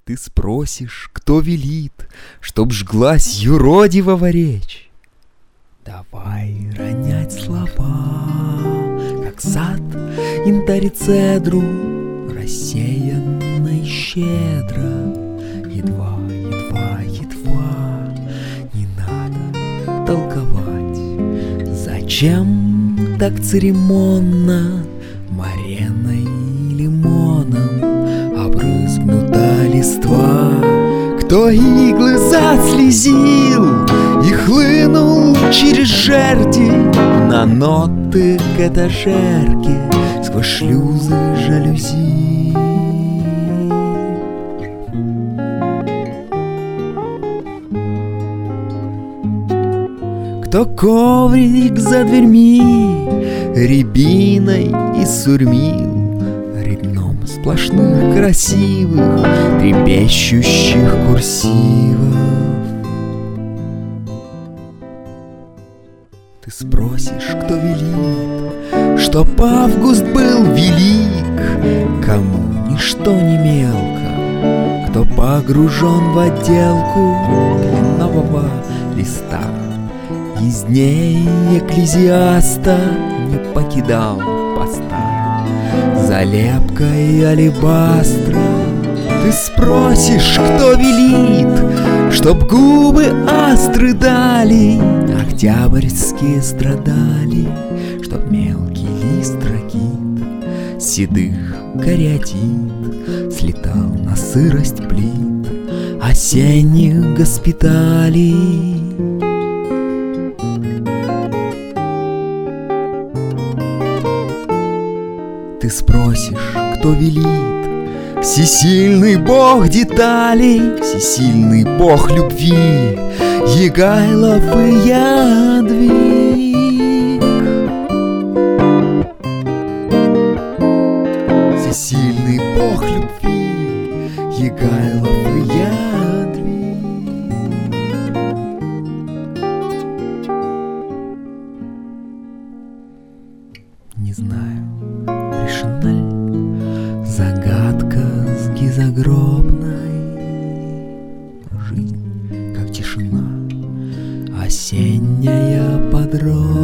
Ты спросишь, кто велит, чтоб жглась юродивого речь. Давай ронять слова, как сад янтарь и цедру, рассеянной щедро. Едва, едва, едва, не надо толковать. Зачем так церемонно мареной лимоном обрызгнута листва? Кто иглы заслезил и хлынул через жерди на ноты к этажерке сквозь шлюзы жалюзи? Кто коврик за дверьми рябиной и сурьмил редном сплошных красивых трепещущих курсивов? Ты спросишь, кто велит, чтоб август был велик, кому ничто не мелко, кто погружен в отделку нового листа. Из дней экклезиаста не покидал поста за лепкой алебастра. Ты спросишь, кто велит, чтоб губы астры дали, октябрьские страдали, чтоб мелкий лист ракит седых кариатид слетал на сырость плит осенних госпиталей. Ты спросишь, кто велит, всесильный бог деталей, всесильный бог любви, Егайлов и Ядвиг. Всесильный бог любви, Егайлов и Ядвиг. Не знаю, решена ли загадка загробной? Жизнь, как тишина осенняя под розой.